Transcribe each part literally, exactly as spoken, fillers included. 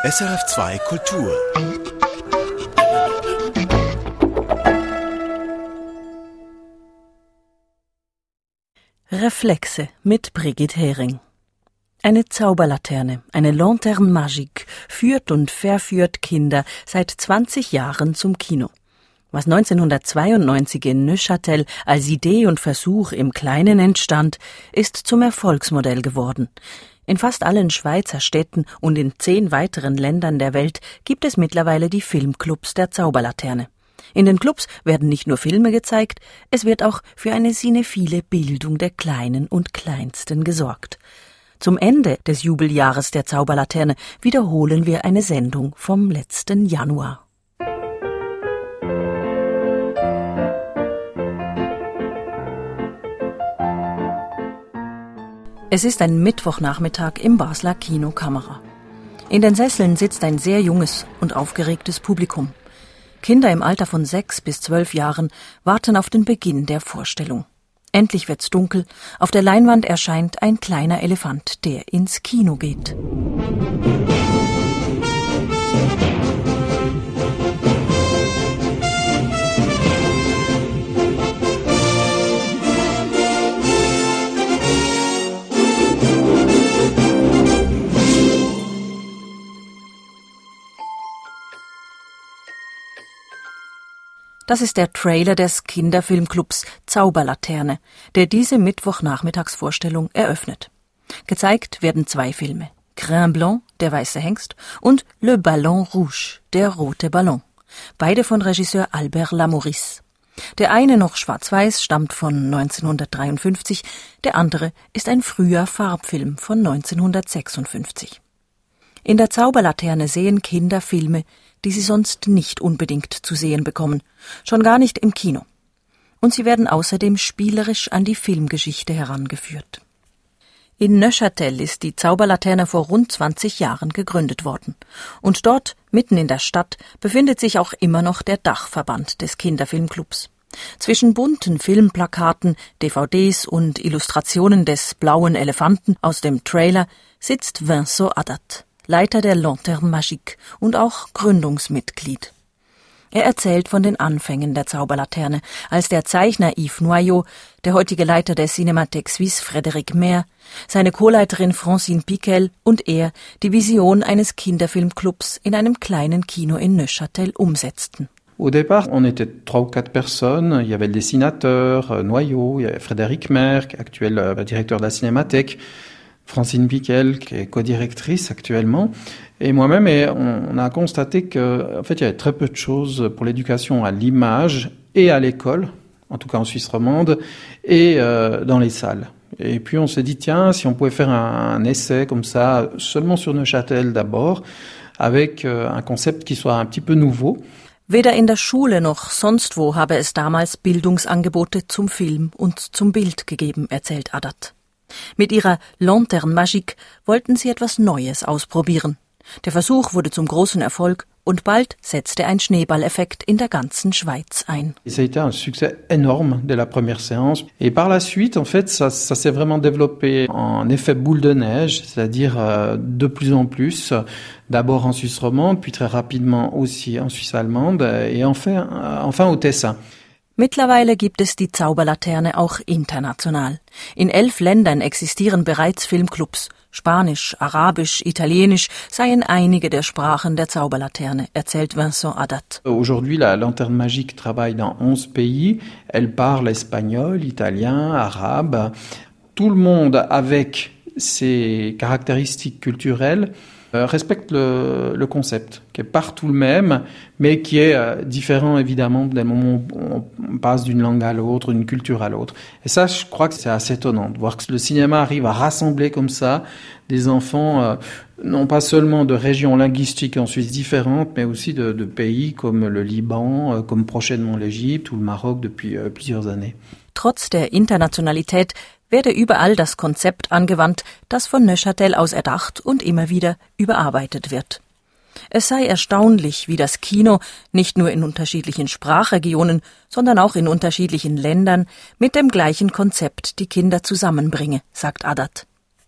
S R F zwei Kultur. Reflexe mit Brigitte Hering. Eine Zauberlaterne, eine Lanterne magique, führt und verführt Kinder seit zwanzig Jahren zum Kino. Was neunzehnhundertzweiundneunzig in Neuchâtel als Idee und Versuch im Kleinen entstand, ist zum Erfolgsmodell geworden. In fast allen Schweizer Städten und in zehn weiteren Ländern der Welt gibt es mittlerweile die Filmclubs der Zauberlaterne. In den Clubs werden nicht nur Filme gezeigt, es wird auch für eine cinephile Bildung der Kleinen und Kleinsten gesorgt. Zum Ende des Jubeljahres der Zauberlaterne wiederholen wir eine Sendung vom letzten Januar. Es ist ein Mittwochnachmittag im Basler Kino Camera. In den Sesseln sitzt ein sehr junges und aufgeregtes Publikum. Kinder im Alter von sechs bis zwölf Jahren warten auf den Beginn der Vorstellung. Endlich wird's dunkel, auf der Leinwand erscheint ein kleiner Elefant, der ins Kino geht. Das ist der Trailer des Kinderfilmclubs Zauberlaterne, der diese Mittwochnachmittagsvorstellung eröffnet. Gezeigt werden zwei Filme: Grain Blanc, der weiße Hengst, und Le Ballon Rouge, der rote Ballon. Beide von Regisseur Albert Lamouris. Der eine, noch schwarz-weiß, stammt von neunzehnhundertdreiundfünfzig, der andere ist ein früher Farbfilm von neunzehnhundertsechsundfünfzig. In der Zauberlaterne sehen Kinder Filme, die sie sonst nicht unbedingt zu sehen bekommen, schon gar nicht im Kino. Und sie werden außerdem spielerisch an die Filmgeschichte herangeführt. In Neuchâtel ist die Zauberlaterne vor rund zwanzig Jahren gegründet worden. Und dort, mitten in der Stadt, befindet sich auch immer noch der Dachverband des Kinderfilmclubs. Zwischen bunten Filmplakaten, D V Ds und Illustrationen des blauen Elefanten aus dem Trailer sitzt Vincent Adat, Leiter der Lanterne magique und auch Gründungsmitglied. Er erzählt von den Anfängen der Zauberlaterne, als der Zeichner Yves Noyau, der heutige Leiter der Cinémathèque Suisse Frédéric Maire, seine Co-Leiterin Francine Picquel und er die Vision eines Kinderfilmclubs in einem kleinen Kino in Neuchâtel umsetzten. Au départ, on était trois ou quatre personnes. Il y avait le dessinateur, Noyau, il y avait Frédéric Maire, actuel euh, directeur de la Cinémathèque, Francine Picquel, qui est co-directrice actuellement, et moi-même, et on, on a constaté que, en fait, il y avait très peu de choses pour l'éducation à l'image et à l'école, en tout cas en Suisse romande, et euh, dans les salles. Et puis on s'est dit, tiens, si on pouvait faire un, un essai comme ça, seulement sur Neuchâtel d'abord, avec euh, un concept qui soit un petit peu nouveau. Weder in der Schule noch sonst wo habe es damals Bildungsangebote zum Film und zum Bild gegeben, erzählt Adat. Mit ihrer Lanterne magique wollten sie etwas Neues ausprobieren. Der Versuch wurde zum großen Erfolg und bald setzte ein Schneeballeffekt in der ganzen Schweiz ein. Ça a été un succès énorme dès la première séance. Et par la suite, en fait, ça, ça s'est vraiment développé en effet boule de neige, c'est-à-dire euh, de plus en plus, d'abord en Suisse romande, puis très rapidement aussi en Suisse allemande et enfin, euh, enfin au Tessin. Mittlerweile gibt es die Zauberlaterne auch international. In elf Ländern existieren bereits Filmclubs. Spanisch, Arabisch, Italienisch seien einige der Sprachen der Zauberlaterne, erzählt Vincent Adat. Aujourd'hui, la Lanterne magique travaille dans onze pays. Elle parle espagnol, italien, arabe. Tout le monde, avec ses caractéristiques culturelles, Euh, respecte le, le concept, qui est partout le même, mais qui est euh, différent évidemment dès le moment où on passe d'une langue à l'autre, d'une culture à l'autre. Et ça, je crois que c'est assez étonnant de voir que le cinéma arrive à rassembler comme ça des enfants, euh, non pas seulement de régions linguistiques en Suisse différentes, mais aussi de, de pays comme le Liban, euh, comme prochainement l'Égypte ou le Maroc depuis euh, plusieurs années. Trotz der Internationalität werde überall das Konzept angewandt, das von Neuchâtel aus erdacht und immer wieder überarbeitet wird. Es sei erstaunlich, wie das Kino nicht nur in unterschiedlichen Sprachregionen, sondern auch in unterschiedlichen Ländern mit dem gleichen Konzept die Kinder zusammenbringe, sagt Adat.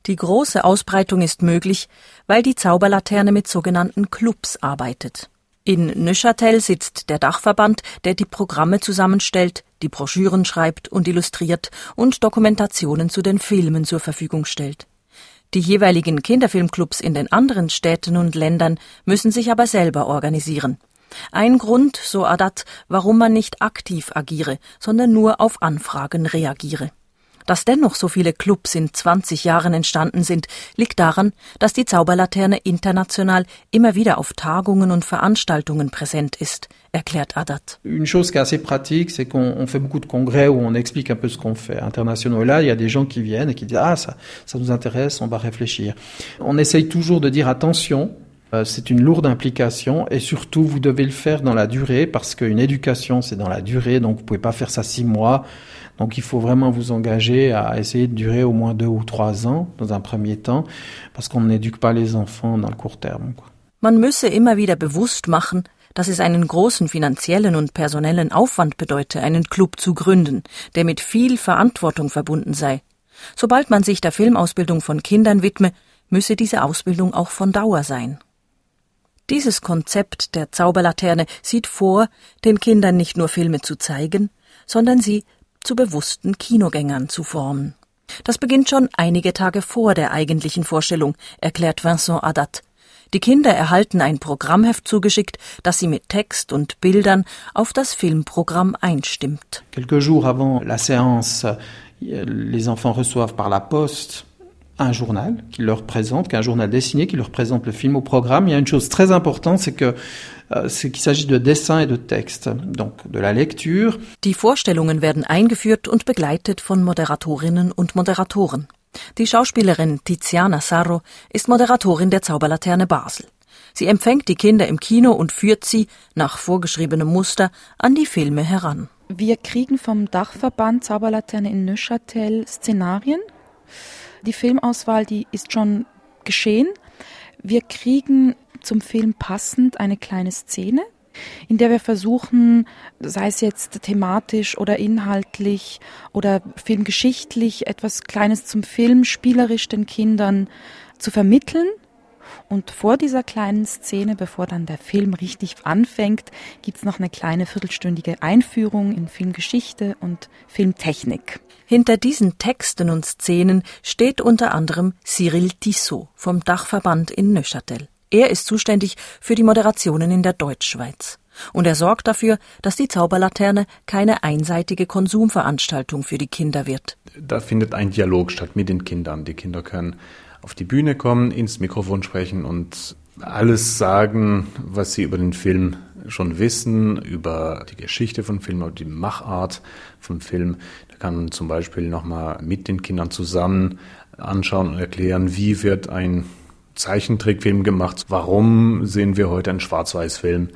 Die große Ausbreitung ist möglich, weil die Zauberlaterne mit sogenannten Clubs arbeitet. In Neuchâtel sitzt der Dachverband, der die Programme zusammenstellt, die Broschüren schreibt und illustriert und Dokumentationen zu den Filmen zur Verfügung stellt. Die jeweiligen Kinderfilmclubs in den anderen Städten und Ländern müssen sich aber selber organisieren. Ein Grund, so Haddad, warum man nicht aktiv agiere, sondern nur auf Anfragen reagiere. Dass dennoch so viele Clubs in zwanzig Jahren entstanden sind, liegt daran, dass die Zauberlaterne international immer wieder auf Tagungen und Veranstaltungen präsent ist, erklärt Haddad. Une chose qui est assez pratique, c'est qu'on on fait beaucoup de congrès où on explique un peu ce qu'on fait. Internationaux, et là, il y a des gens qui viennent et qui disent « Ah, ça, ça nous intéresse, on va réfléchir ». On essaye toujours de dire « Attention ». C'est une lourde implication et surtout vous devez le faire dans la durée parce qu'une éducation c'est dans la durée, donc vous pouvez pas faire ça six mois, donc il faut vraiment vous engager à essayer de durer au moins deux ou trois ans dans un premier temps parce qu'on n'éduque pas les enfants dans le court terme. Man müsse immer wieder bewusst machen, dass es einen großen finanziellen und personellen Aufwand bedeute, einen Club zu gründen, der mit viel Verantwortung verbunden sei. Sobald man sich der Filmausbildung von Kindern widme, müsse diese Ausbildung auch von Dauer sein. Dieses Konzept der Zauberlaterne sieht vor, den Kindern nicht nur Filme zu zeigen, sondern sie zu bewussten Kinogängern zu formen. Das beginnt schon einige Tage vor der eigentlichen Vorstellung, erklärt Vincent Haddad. Die Kinder erhalten ein Programmheft zugeschickt, das sie mit Text und Bildern auf das Filmprogramm einstimmt. Quelques jours avant la séance, les enfants reçoivent par la poste un journal qui leur présente, qu'un journal dessiné qui leur présente le film au programme. Il y a une chose très importante, c'est que euh, c'est qu'il s'agit de dessin et de texte, donc de la lecture. Die Vorstellungen werden eingeführt und begleitet von Moderatorinnen und Moderatoren. Die Schauspielerin Tiziana Sarro ist Moderatorin der Zauberlaterne Basel. Sie empfängt die Kinder im Kino und führt sie, nach vorgeschriebenem Muster, an die Filme heran. Wir kriegen vom Dachverband Zauberlaterne in Neuchâtel Szenarien. Die Filmauswahl, die ist schon geschehen. Wir kriegen zum Film passend eine kleine Szene, in der wir versuchen, sei es jetzt thematisch oder inhaltlich oder filmgeschichtlich, etwas Kleines zum Film spielerisch den Kindern zu vermitteln. Und vor dieser kleinen Szene, bevor dann der Film richtig anfängt, gibt's noch eine kleine viertelstündige Einführung in Filmgeschichte und Filmtechnik. Hinter diesen Texten und Szenen steht unter anderem Cyril Tissot vom Dachverband in Neuchâtel. Er ist zuständig für die Moderationen in der Deutschschweiz. Und er sorgt dafür, dass die Zauberlaterne keine einseitige Konsumveranstaltung für die Kinder wird. Da findet ein Dialog statt mit den Kindern. Die Kinder können auf die Bühne kommen, ins Mikrofon sprechen und alles sagen, was sie über den Film schon wissen, über die Geschichte von Film oder die Machart vom Film. Da kann man zum Beispiel nochmal mit den Kindern zusammen anschauen und erklären, wie wird ein Zeichentrickfilm gemacht, warum sehen wir heute einen Schwarz-Weiß-Film,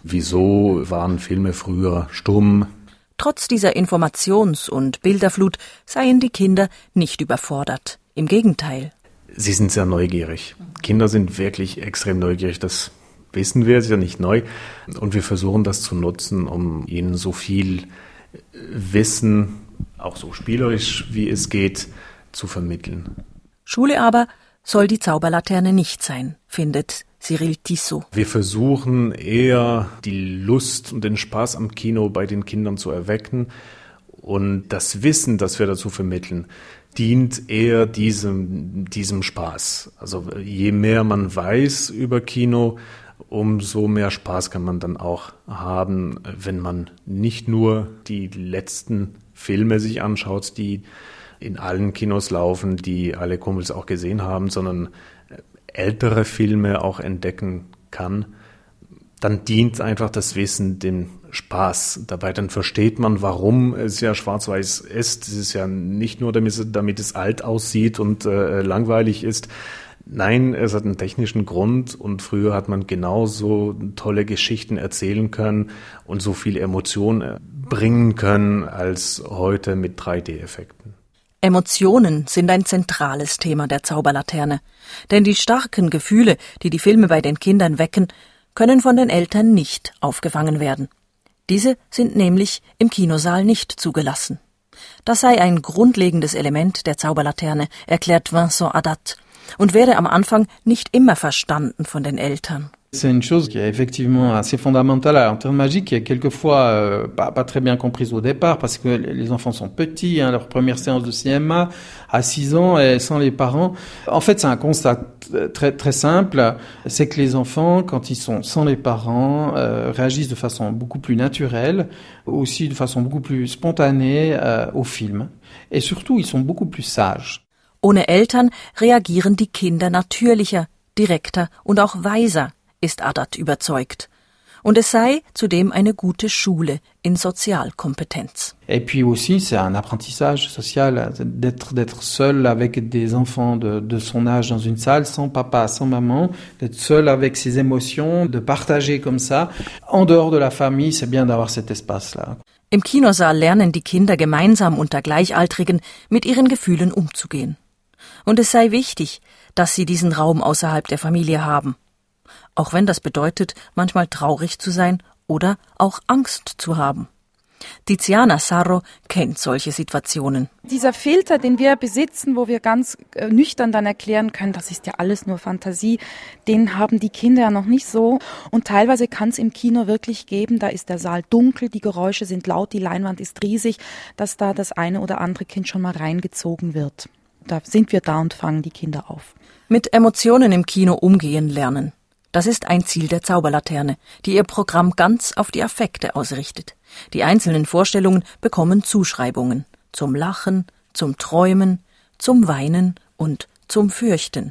wieso waren Filme früher stumm. Trotz dieser Informations- und Bilderflut seien die Kinder nicht überfordert. Im Gegenteil. Sie sind sehr neugierig. Kinder sind wirklich extrem neugierig, das wissen wir, ist ja nicht neu. Und wir versuchen das zu nutzen, um ihnen so viel Wissen, auch so spielerisch wie es geht, zu vermitteln. Schule aber soll die Zauberlaterne nicht sein, findet Cyril Tissot. Wir versuchen eher die Lust und den Spaß am Kino bei den Kindern zu erwecken. Und das Wissen, das wir dazu vermitteln, dient eher diesem, diesem Spaß. Also je mehr man weiß über Kino, umso mehr Spaß kann man dann auch haben, wenn man nicht nur die letzten Filme sich anschaut, die in allen Kinos laufen, die alle Kumpels auch gesehen haben, sondern ältere Filme auch entdecken kann. Dann dient einfach das Wissen dem Spaß dabei. Dann versteht man, warum es ja schwarz-weiß ist. Es ist ja nicht nur, damit es, damit es alt aussieht und äh, langweilig ist. Nein, es hat einen technischen Grund und früher hat man genauso tolle Geschichten erzählen können und so viel Emotionen bringen können als heute mit drei D-Effekten. Emotionen sind ein zentrales Thema der Zauberlaterne. Denn die starken Gefühle, die die Filme bei den Kindern wecken, können von den Eltern nicht aufgefangen werden. Diese sind nämlich im Kinosaal nicht zugelassen. Das sei ein grundlegendes Element der Zauberlaterne, erklärt Vincent Haddad, und werde am Anfang nicht immer verstanden von den Eltern. C'est une chose qui est effectivement assez fondamentale à la lanterne magique, qui est quelquefois euh, pas, pas très bien comprise au départ, parce que les enfants sont petits, hein, leur première séance de cinéma à six ans et sans les parents. En fait, c'est un constat très très simple, c'est que les enfants, quand ils sont sans les parents, euh, réagissent de façon beaucoup plus naturelle, aussi de façon beaucoup plus spontanée euh, au film. Et surtout, ils sont beaucoup plus sages. Ohne Eltern reagieren die Kinder natürlicher, direkter und auch weiser, ist Haddad überzeugt. Und es sei zudem eine gute Schule in Sozialkompetenz. Et puis aussi, c'est un apprentissage social d'être d'être seul avec des enfants de, de son âge dans une salle, sans papa, sans maman, d'être seul avec ses émotions, de partager comme ça. En dehors de la famille, c'est bien d'avoir cet espace-là. Im Kinosaal lernen die Kinder gemeinsam unter Gleichaltrigen mit ihren Gefühlen umzugehen. Und es sei wichtig, dass sie diesen Raum außerhalb der Familie haben. Auch wenn das bedeutet, manchmal traurig zu sein oder auch Angst zu haben. Tiziana Sarro kennt solche Situationen. Dieser Filter, den wir besitzen, wo wir ganz äh, nüchtern dann erklären können, das ist ja alles nur Fantasie, den haben die Kinder ja noch nicht so. Und teilweise kann es im Kino wirklich geben, da ist der Saal dunkel, die Geräusche sind laut, die Leinwand ist riesig, dass da das eine oder andere Kind schon mal reingezogen wird. Da sind wir da und fangen die Kinder auf. Mit Emotionen im Kino umgehen lernen. Das ist ein Ziel der Zauberlaterne, die ihr Programm ganz auf die Affekte ausrichtet. Die einzelnen Vorstellungen bekommen Zuschreibungen zum Lachen, zum Träumen, zum Weinen und zum Fürchten.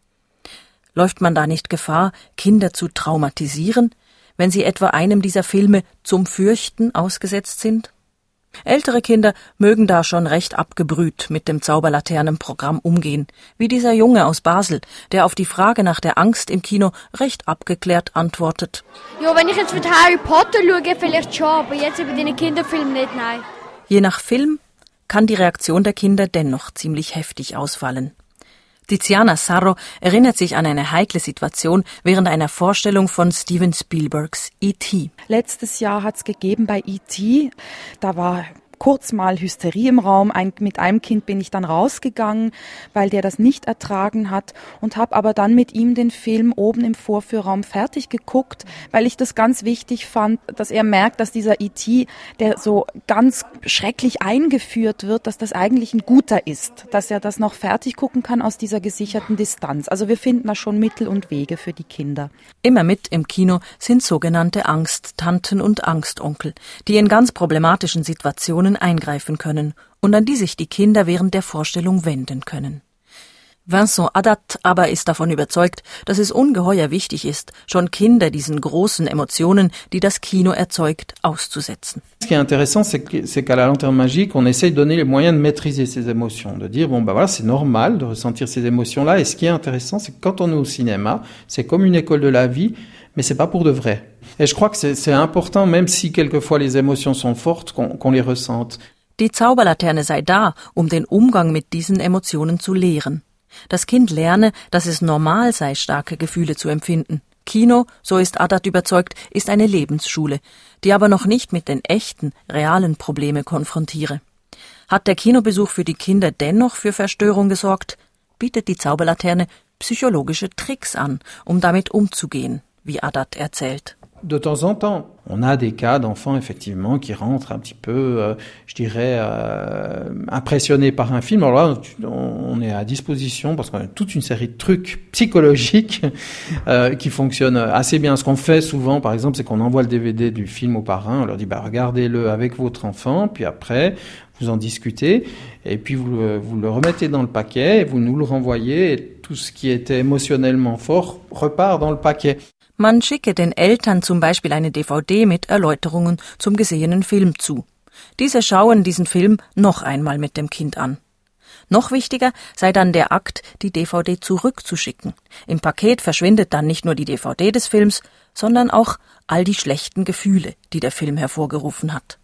Läuft man da nicht Gefahr, Kinder zu traumatisieren, wenn sie etwa einem dieser Filme zum Fürchten ausgesetzt sind? Ältere Kinder mögen da schon recht abgebrüht mit dem Zauberlaternenprogramm umgehen, wie dieser Junge aus Basel, der auf die Frage nach der Angst im Kino recht abgeklärt antwortet. Ja, wenn ich jetzt mit Harry Potter schaue, vielleicht schon, aber jetzt über den Kinderfilm nicht, nein. Je nach Film kann die Reaktion der Kinder dennoch ziemlich heftig ausfallen. Tiziana Sarro erinnert sich an eine heikle Situation während einer Vorstellung von Steven Spielbergs E T Letztes Jahr hat es gegeben bei E T Da war kurz mal Hysterie im Raum. Ein, mit einem Kind bin ich dann rausgegangen, weil der das nicht ertragen hat und habe aber dann mit ihm den Film oben im Vorführraum fertig geguckt, weil ich das ganz wichtig fand, dass er merkt, dass dieser E T, der so ganz schrecklich eingeführt wird, dass das eigentlich ein guter ist, dass er das noch fertig gucken kann aus dieser gesicherten Distanz. Also wir finden da schon Mittel und Wege für die Kinder. Immer mit im Kino sind sogenannte Angsttanten und Angstonkel, die in ganz problematischen Situationen eingreifen können und an die sich die Kinder während der Vorstellung wenden können. Vincent Haddad aber ist davon überzeugt, dass es ungeheuer wichtig ist, schon Kinder diesen großen Emotionen, die das Kino erzeugt, auszusetzen. Ce qui est intéressant, c'est que, c'est qu'à la lanterne magique, on essaye de donner les moyens de maîtriser ces émotions, de dire, bon, ben voilà, c'est normal de ressentir ces émotions-là, et ce qui est intéressant, c'est que quand on est au cinéma, c'est comme une école de la vie, mais c'est pas pour de vrai. Et je crois que c'est, c'est important, même si quelquefois les émotions sont fortes, qu'on, qu'on les ressente. Die Zauberlaterne sei da, um den Umgang mit diesen Emotionen zu lehren. Das Kind lerne, dass es normal sei, starke Gefühle zu empfinden. Kino, so ist Haddad überzeugt, ist eine Lebensschule, die aber noch nicht mit den echten, realen Problemen konfrontiere. Hat der Kinobesuch für die Kinder dennoch für Verstörung gesorgt, bietet die Zauberlaterne psychologische Tricks an, um damit umzugehen, wie Haddad erzählt. De temps en temps, on a des cas d'enfants effectivement qui rentrent un petit peu, euh, je dirais, euh, impressionnés par un film. Alors là, on est à disposition parce qu'on a toute une série de trucs psychologiques euh, qui fonctionnent assez bien. Ce qu'on fait souvent, par exemple, c'est qu'on envoie le D V D du film aux parents. On leur dit, bah regardez-le avec votre enfant, puis après vous en discutez, et puis vous le, vous le remettez dans le paquet, et vous nous le renvoyez, et tout ce qui était émotionnellement fort repart dans le paquet. Man schicke den Eltern zum Beispiel eine D V D mit Erläuterungen zum gesehenen Film zu. Diese schauen diesen Film noch einmal mit dem Kind an. Noch wichtiger sei dann der Akt, die D V D zurückzuschicken. Im Paket verschwindet dann nicht nur die D V D des Films, sondern auch all die schlechten Gefühle, die der Film hervorgerufen hat.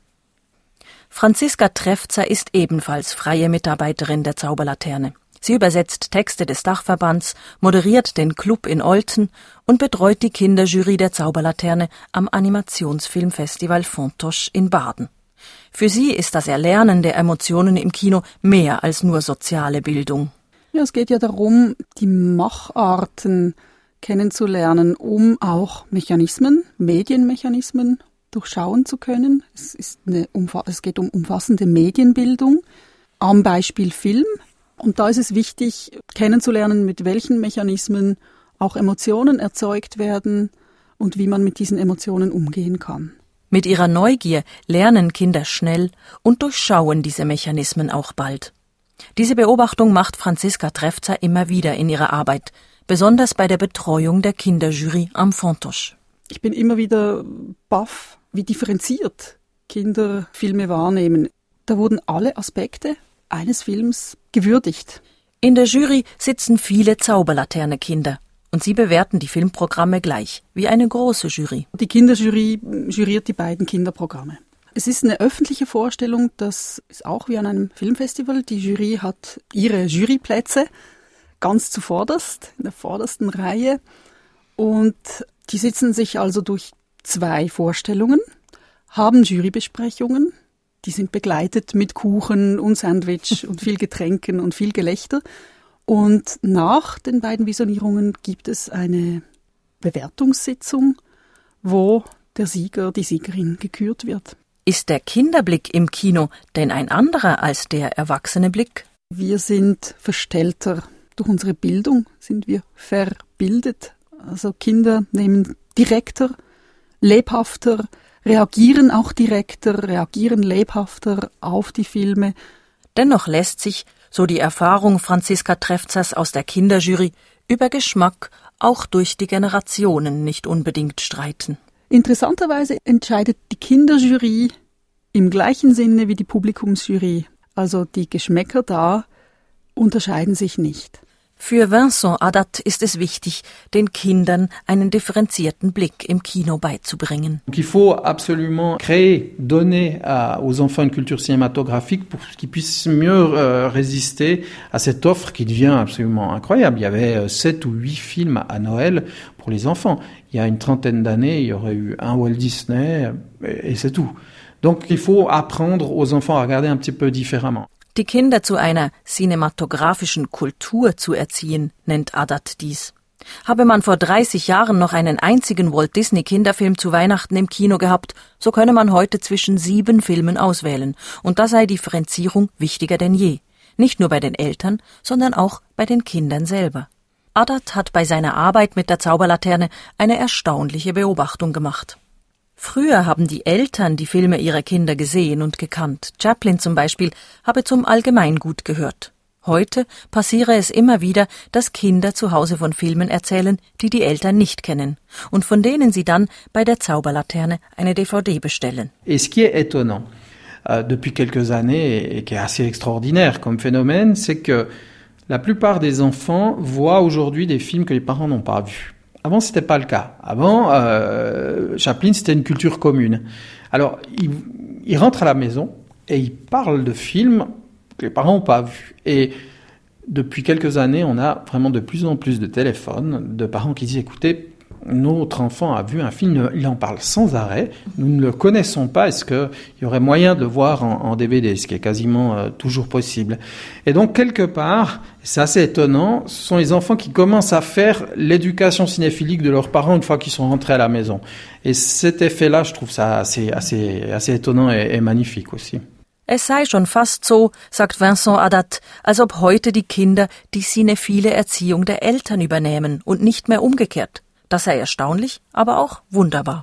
Franziska Trefzer ist ebenfalls freie Mitarbeiterin der Zauberlaterne. Sie übersetzt Texte des Dachverbands, moderiert den Club in Olten und betreut die Kinderjury der Zauberlaterne am Animationsfilmfestival Fontosch in Baden. Für sie ist das Erlernen der Emotionen im Kino mehr als nur soziale Bildung. Ja, es geht ja darum, die Macharten kennenzulernen, um auch Mechanismen, Medienmechanismen durchschauen zu können. Es ist eine Umfa- es geht um umfassende Medienbildung am Beispiel Film. Und da ist es wichtig, kennenzulernen, mit welchen Mechanismen auch Emotionen erzeugt werden und wie man mit diesen Emotionen umgehen kann. Mit ihrer Neugier lernen Kinder schnell und durchschauen diese Mechanismen auch bald. Diese Beobachtung macht Franziska Trefzer immer wieder in ihrer Arbeit, besonders bei der Betreuung der Kinderjury am Fontosh. Ich bin immer wieder baff, wie differenziert Kinder Filme wahrnehmen. Da wurden alle Aspekte eines Films gewürdigt. In der Jury sitzen viele Zauberlaterne-Kinder und sie bewerten die Filmprogramme gleich, wie eine große Jury. Die Kinderjury juriert die beiden Kinderprogramme. Es ist eine öffentliche Vorstellung, das ist auch wie an einem Filmfestival. Die Jury hat ihre Juryplätze ganz zuvorderst, in der vordersten Reihe. Und die sitzen sich also durch zwei Vorstellungen, haben Jurybesprechungen, die sind begleitet mit Kuchen und Sandwich und viel Getränken und viel Gelächter. Und nach den beiden Visionierungen gibt es eine Bewertungssitzung, wo der Sieger, die Siegerin gekürt wird. Ist der Kinderblick im Kino denn ein anderer als der erwachsene Blick? Wir sind verstellter. Durch unsere Bildung sind wir verbildet. Also Kinder nehmen direkter, lebhafter, reagieren auch direkter, reagieren lebhafter auf die Filme. Dennoch lässt sich, so die Erfahrung Franziska Trefzers aus der Kinderjury, über Geschmack auch durch die Generationen nicht unbedingt streiten. Interessanterweise entscheidet die Kinderjury im gleichen Sinne wie die Publikumsjury. Also die Geschmäcker da unterscheiden sich nicht. Für Vincent Adat ist es wichtig, den Kindern einen differenzierten Blick im Kino beizubringen. Donc il faut absolument créer, donner à, aux enfants une culture cinématographique pour qu'ils puissent mieux euh, résister à cette offre qui devient absolument incroyable. Il y avait euh, sept ou huit films à Noël pour les enfants. Il y a une trentaine d'années, il y aurait eu un Walt Disney et, et c'est tout. Donc il faut apprendre aux enfants à regarder un petit peu différemment. Die Kinder zu einer cinematografischen Kultur zu erziehen, nennt Adat dies. Habe man vor dreißig Jahren noch einen einzigen Walt-Disney-Kinderfilm zu Weihnachten im Kino gehabt, so könne man heute zwischen sieben Filmen auswählen. Und da sei Differenzierung wichtiger denn je. Nicht nur bei den Eltern, sondern auch bei den Kindern selber. Adat hat bei seiner Arbeit mit der Zauberlaterne eine erstaunliche Beobachtung gemacht. Früher haben die Eltern die Filme ihrer Kinder gesehen und gekannt. Chaplin zum Beispiel habe zum Allgemeingut gehört. Heute passiere es immer wieder, dass Kinder zu Hause von Filmen erzählen, die die Eltern nicht kennen und von denen sie dann bei der Zauberlaterne eine D V D bestellen. Et ce qui est étonnant euh, depuis quelques années et qui est assez extraordinaire comme phénomène, c'est que la plupart des enfants voient aujourd'hui des films que les parents n'ont pas vus. Avant, c'était pas le cas. Avant, euh, Chaplin, c'était une culture commune. Alors, il, il rentre à la maison et il parle de films que les parents n'ont pas vus. Et depuis quelques années, on a vraiment de plus en plus de téléphones de parents qui disent, écoutez, notre enfant a vu un film, il en parle sans arrêt, nous ne le connaissons pas, est-ce qu'il y aurait moyen de le voir en, en D V D, ce qui est quasiment euh, toujours possible. Et donc, quelque part, c'est assez étonnant, ce sont les enfants qui commencent à faire l'éducation cinéphilique de leurs parents une fois qu'ils sont rentrés à la maison. Et cet effet-là, je trouve ça assez, assez, assez étonnant et, et magnifique aussi. Es sei schon fast so, sagt Vincent Adat, als ob heute die Kinder die cinephile Erziehung der Eltern übernehmen und nicht mehr umgekehrt. Das sei erstaunlich, aber auch wunderbar.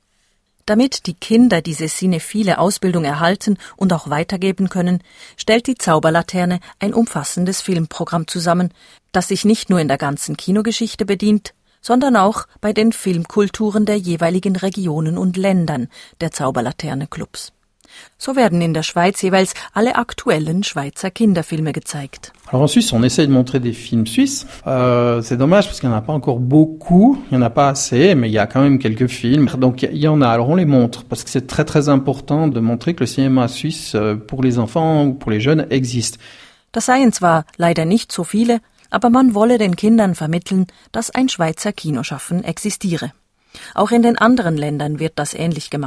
Damit die Kinder diese cinephile Ausbildung erhalten und auch weitergeben können, stellt die Zauberlaterne ein umfassendes Filmprogramm zusammen, das sich nicht nur in der ganzen Kinogeschichte bedient, sondern auch bei den Filmkulturen der jeweiligen Regionen und Ländern der Zauberlaterne-Clubs. So werden in der Schweiz jeweils alle aktuellen Schweizer Kinderfilme gezeigt. Alors en Suisse, on essaie de montrer des films suisses. Euh, c'est dommage parce qu'il n'y en a pas encore beaucoup, il n'y en a pas assez, mais il y a quand même quelques films. Donc il y en a, alors on les montre parce que c'est très très important de montrer que le cinéma suisse pour les enfants ou pour les jeunes existe. Das seien zwar leider nicht so viele, aber man wolle den Kindern vermitteln, dass ein Schweizer Kinoschaffen existiere. Auch in den anderen Ländern wird das ähnlich gemacht.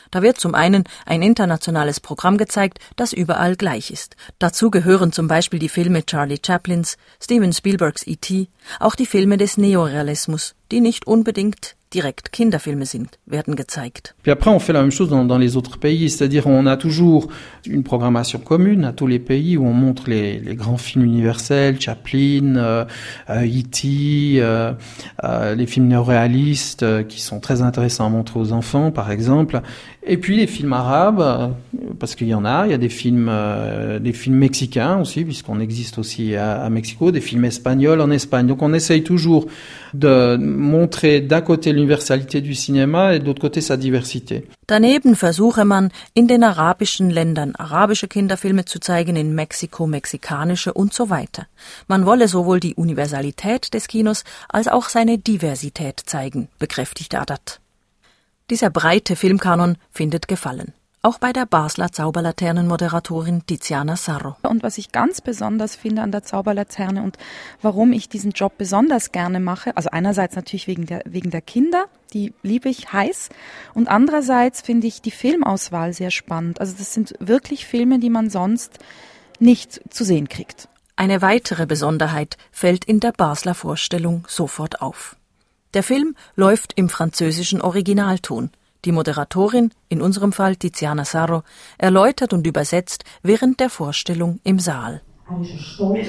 Da wird zum einen ein internationales Programm gezeigt, das überall gleich ist. Dazu gehören zum Beispiel die Filme Charlie Chaplins, Steven Spielbergs E T, auch die Filme des Neorealismus, die nicht unbedingt direkt Kinderfilme sind, werden gezeigt. Puis après, on fait la même chose dans, dans les autres pays, c'est-à-dire on a toujours une programmation commune à tous les pays où on montre les, les grands films universels, Chaplin, euh, E T, euh, euh, les films néoréalistes euh, qui sont très intéressants à montrer aux enfants, par exemple. Et puis les films arabes, euh, parce qu'il y en a, il y a des films, euh, des films mexicains aussi, puisqu'on existe aussi à, à Mexico, des films espagnols en Espagne. Donc on essaye toujours de montrer d'un côté l'universalité du Cinéma et de l'autre côté sa diversité. Daneben versuche man, in den arabischen Ländern arabische Kinderfilme zu zeigen, in Mexiko mexikanische und so weiter. Man wolle sowohl die Universalität des Kinos als auch seine Diversität zeigen, bekräftigte Adat. Dieser breite Filmkanon findet Gefallen. Auch bei der Basler Zauberlaternenmoderatorin Tiziana Sarro. Und was ich ganz besonders finde an der Zauberlaterne und warum ich diesen Job besonders gerne mache, also einerseits natürlich wegen der, wegen der Kinder, die liebe ich heiß, und andererseits finde ich die Filmauswahl sehr spannend. Also das sind wirklich Filme, die man sonst nicht zu sehen kriegt. Eine weitere Besonderheit fällt in der Basler Vorstellung sofort auf. Der Film läuft im französischen Originalton. Die Moderatorin, in unserem Fall Tiziana Sarro, erläutert und übersetzt während der Vorstellung im Saal. Stolzes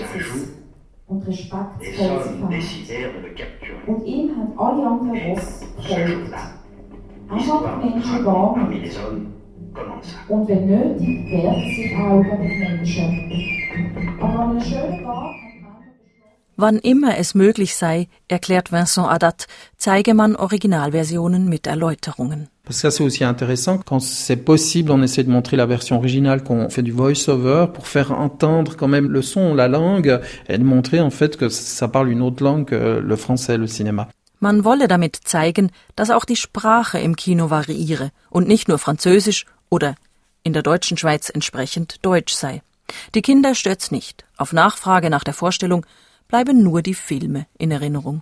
und respektvolles Verhalten. Und ihm haben alle anderen Ross gefolgt. Er hat die Menschen gar nicht. Und wenn nötig, wehrt er sich auch über die Menschen. Aber an einem schönen Tag... Wann immer es möglich sei, erklärt Vincent Adat, zeige man Originalversionen mit Erläuterungen. Parce que ça c'est aussi intéressant, quand c'est possible, on essaie de montrer la version originale, qu'on fait du voice-over pour faire entendre quand même le son, la langue, et de montrer en fait que ça parle une autre langue que le français, le cinéma. Man wolle damit zeigen, dass auch die Sprache im Kino variiere und nicht nur Französisch oder in der deutschen Schweiz entsprechend Deutsch sei. Die Kinder stört's nicht. Auf Nachfrage nach der Vorstellung bleiben nur die Filme in Erinnerung.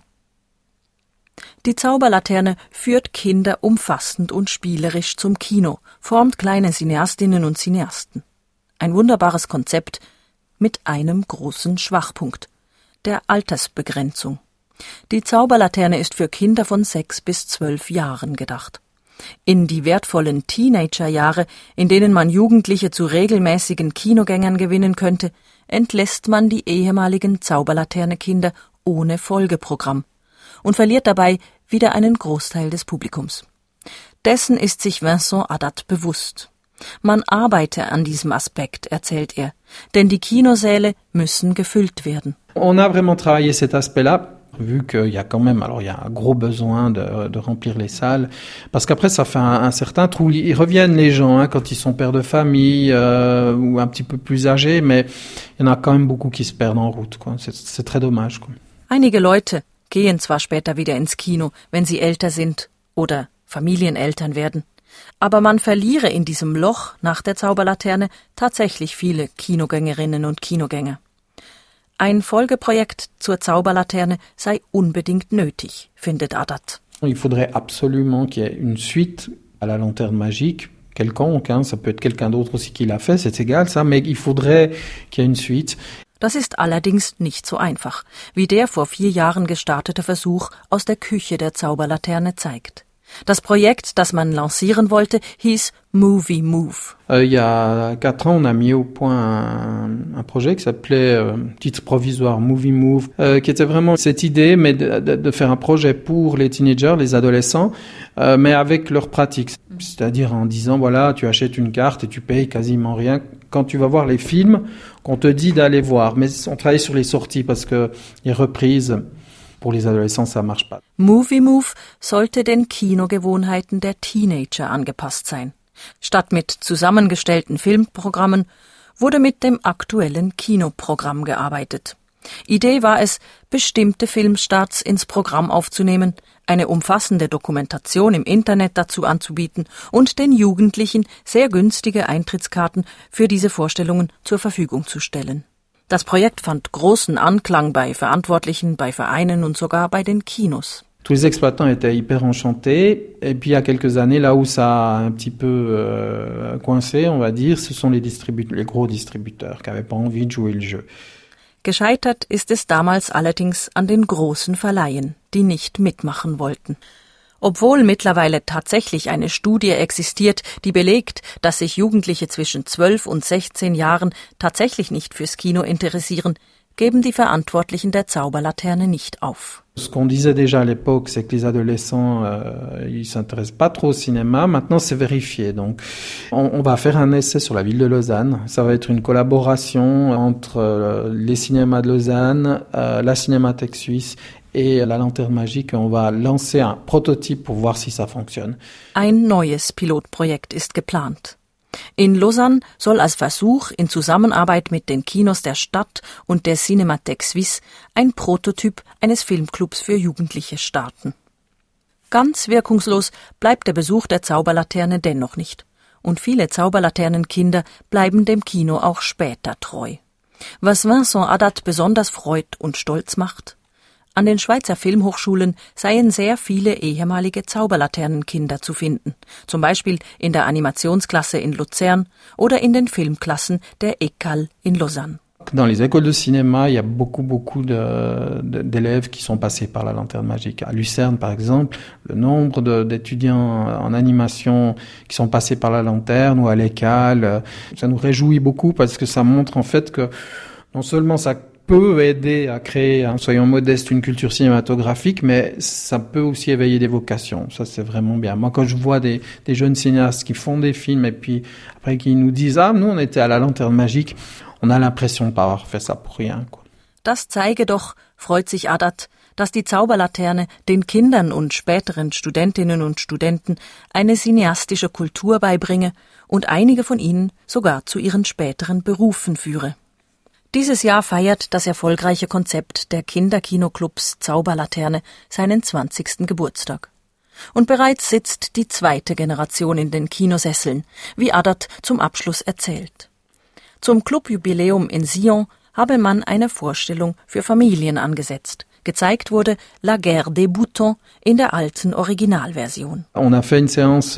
Die Zauberlaterne führt Kinder umfassend und spielerisch zum Kino, formt kleine Cineastinnen und Cineasten. Ein wunderbares Konzept mit einem großen Schwachpunkt, der Altersbegrenzung. Die Zauberlaterne ist für Kinder von sechs bis zwölf Jahren gedacht. In die wertvollen Teenagerjahre, in denen man Jugendliche zu regelmäßigen Kinogängern gewinnen könnte, entlässt man die ehemaligen Zauberlaterne-Kinder ohne Folgeprogramm und verliert dabei wieder einen Großteil des Publikums. Dessen ist sich Vincent Adat bewusst. Man arbeite an diesem Aspekt, erzählt er, denn die Kinosäle müssen gefüllt werden. On a vraiment travaillé cet aspect-là. Vu qu'il y a quand même, alors il y a un gros besoin de, de remplir les salles, parce qu'après ça fait un, un certain trou. Ils reviennent les gens hein, quand ils sont pères de famille euh, ou un petit peu plus âgés, mais il y en a quand même beaucoup qui se perdent en route. Quoi. C'est, c'est très dommage. Quoi. Einige Leute gehen zwar später wieder ins Kino, wenn sie älter sind oder Familieneltern werden, aber man verliere in diesem Loch nach der Zauberlaterne tatsächlich viele Kinogängerinnen und Kinogänger. Ein Folgeprojekt zur Zauberlaterne sei unbedingt nötig, findet Adat. Il faudrait absolument qu'il y ait une suite à la lanterne magique, quelconque, hein, ça peut être quelqu'un d'autre aussi qui l'a fait, c'est égal ça, mais il faudrait qu'il y ait une suite. Das ist allerdings nicht so einfach, wie der vor vier Jahren gestartete Versuch aus der Küche der Zauberlaterne zeigt. Das Projekt, das man lancieren wollte, hieß Movie Move. Euh, il y a quatre ans, on a mis au point un, un projet qui s'appelait euh, titre provisoire Movie Move, euh, qui était vraiment cette idée, mais de, de, de faire un projet pour les teenagers, les adolescents, euh, mais avec leurs pratiques. C'est-à-dire en disant, voilà, tu achètes une carte et tu payes quasiment rien quand tu vas voir les films qu'on te dit d'aller voir. Mais on travaille sur les sorties parce que les reprises... Pour les adolescents, ça marche pas. Movie Move sollte den Kinogewohnheiten der Teenager angepasst sein. Statt mit zusammengestellten Filmprogrammen wurde mit dem aktuellen Kinoprogramm gearbeitet. Idee war es, bestimmte Filmstarts ins Programm aufzunehmen, eine umfassende Dokumentation im Internet dazu anzubieten und den Jugendlichen sehr günstige Eintrittskarten für diese Vorstellungen zur Verfügung zu stellen. Das Projekt fand großen Anklang bei Verantwortlichen, bei Vereinen und sogar bei den Kinos. Tous les exploitants étaient hyper enchantés. Et puis il y a quelques années, là où ça a un petit peu euh, coincé, on va dire, ce sont les, distribu- les gros distributeurs qui n'avaient pas envie de jouer le jeu. Gescheitert ist es damals allerdings an den großen Verleihen, die nicht mitmachen wollten. Obwohl mittlerweile tatsächlich eine Studie existiert, die belegt, dass sich Jugendliche zwischen zwölf und sechzehn Jahren tatsächlich nicht fürs Kino interessieren, geben die Verantwortlichen der Zauberlaterne nicht auf. Ce qu'on disait déjà à l'époque, c'est que les adolescents, euh, ils s'intéressent pas trop au cinéma. Maintenant, c'est vérifié. Donc, on, on va faire un essai sur la ville de Lausanne. Ça va être une collaboration entre euh, les cinémas de Lausanne, euh, la Cinémathèque suisse et la Lanterne Magique. On va lancer un prototype pour voir si ça fonctionne. Ein neues Pilotprojekt ist geplant. In Lausanne soll als Versuch in Zusammenarbeit mit den Kinos der Stadt und der Cinémathèque Suisse ein Prototyp eines Filmclubs für Jugendliche starten. Ganz wirkungslos bleibt der Besuch der Zauberlaterne dennoch nicht. Und viele Zauberlaternenkinder bleiben dem Kino auch später treu. Was Vincent Hadad besonders freut und stolz macht? An den Schweizer Filmhochschulen seien sehr viele ehemalige Zauberlaternenkinder zu finden, zum Beispiel in der Animationsklasse in Luzern oder in den Filmklassen der École in Lausanne. Dans les écoles de cinéma, il y a beaucoup, beaucoup de, de, d'élèves qui sont passés par la Lanterne Magique. À Lucerne, par exemple, le nombre de, d'étudiants en animation qui sont passés par la Lanterne ou à l'École, ça nous réjouit beaucoup parce que ça montre en fait que non seulement ça peut aider à créer, hein, soyons modestes, une culture cinématographique, mais ça peut aussi éveiller des vocations. Ça, c'est vraiment bien. Moi, quand je vois des, des jeunes cinéastes qui font des films et puis après qui nous disent « Ah, nous, on était à la Lanterne Magique », on a l'impression de pas avoir fait ça pour rien, quoi. Das zeige doch, freut sich Hadad, dass die Zauberlaterne den Kindern und späteren Studentinnen und Studenten eine cineastische Kultur beibringe und einige von ihnen sogar zu ihren späteren Berufen führe. Dieses Jahr feiert das erfolgreiche Konzept der Kinderkinoclubs Zauberlaterne seinen zwanzigsten Geburtstag. Und bereits sitzt die zweite Generation in den Kinosesseln, wie Hadad zum Abschluss erzählt. Zum Clubjubiläum in Sion habe man eine Vorstellung für Familien angesetzt. Gezeigt wurde La Guerre des Boutons in der alten Originalversion. On a fait une séance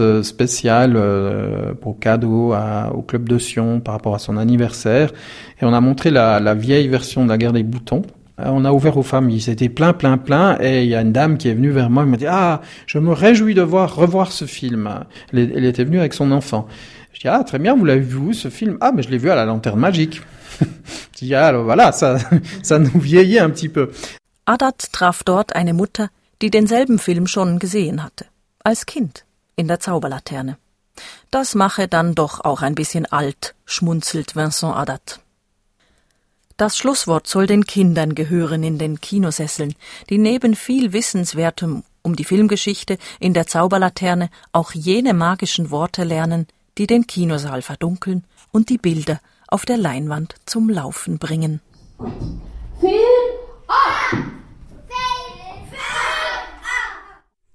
spéciale pour cadeau à, au Club de Sion par rapport à son anniversaire et on a montré la, la vieille version de La Guerre des Boutons. On a ouvert aux familles, c'était plein, plein, plein, et il y a une dame qui est venue vers moi, elle m'a dit « Ah, je me réjouis de voir, revoir ce film ». Elle, elle était venue avec son enfant. Je dis « Ah, très bien, vous l'avez vu où, ce film ?»« Ah, mais je l'ai vu à la Lanterne Magique. » Je dis « Ah, alors voilà, ça, ça nous vieillit un petit peu. » Hadad traf dort eine Mutter, die denselben Film schon gesehen hatte, als Kind, in der Zauberlaterne. Das mache dann doch auch ein bisschen alt, schmunzelt Vincent Hadad. Das Schlusswort soll den Kindern gehören in den Kinosesseln, die neben viel Wissenswertem um die Filmgeschichte in der Zauberlaterne auch jene magischen Worte lernen, die den Kinosaal verdunkeln und die Bilder auf der Leinwand zum Laufen bringen. Film ab!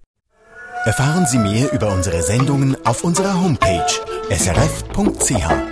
Erfahren Sie mehr über unsere Sendungen auf unserer Homepage s r f punkt c h.